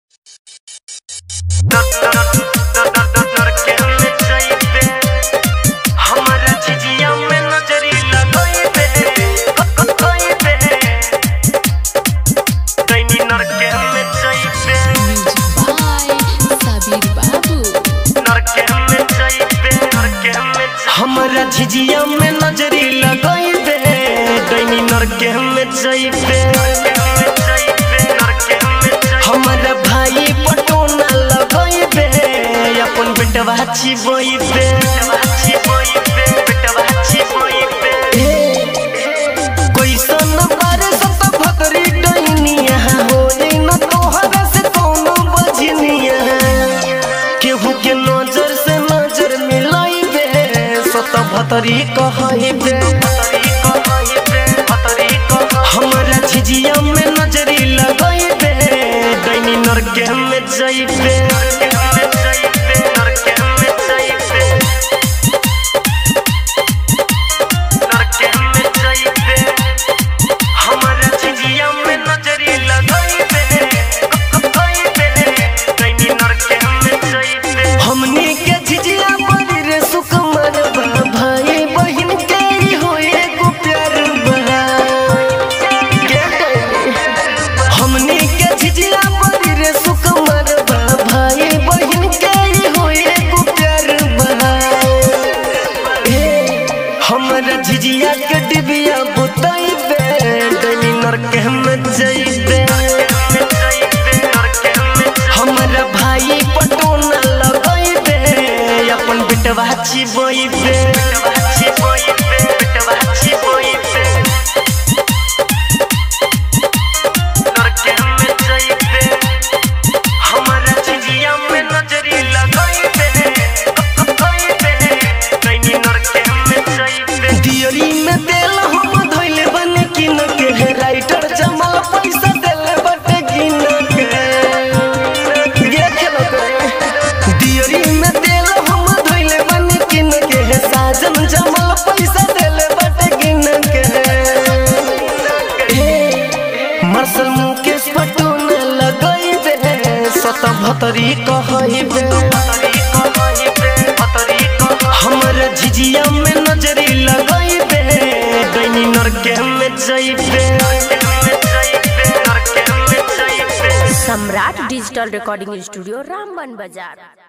हमरा झिझिया में नजरी लगाई दे दैनी नरके में जइबे हमरा भाई पटोना लगाई दे अपन बेटवा छिबइबे कैसन बारे सब भतरी डैनिया होई न तोहरा से कोनो बजनिया केहू के नजर से नजर मिलाइबे सत भतरी कहइबे हमरा झिझिया में नजरी लगाइबे दैनी नरके में जइबे हमनी के झिझिया बड़ी रे सुकुमार बा भाई बहिन के होए को प्यार बा हमनी के झिझिया बड़ी रे सुकुमार बा भाई बहिन के होए को प्यार बा हमरा झिझिया के डिबिया बुताइबे दैनी नरके में जइबे हमरा भाई पटोना लगाइबे अपन बेटवा छिबइबे नरके में जइबे हमरा झिझिया में नजरी लगाइबे दैनी नरके में जइबे दियरी में तेल हम धइले बन किन के राइटर जमल पैसा देले बटे गिन के साजन जमल पैसा देले बटे गिन के मरसल मुकेश पटोना लगाइबे सत भतरी कहइबे हमरा झिझिया में नजरी लगाइबे दैनी नरके में जइबे Samrat digital recording studio Ramban बाजार।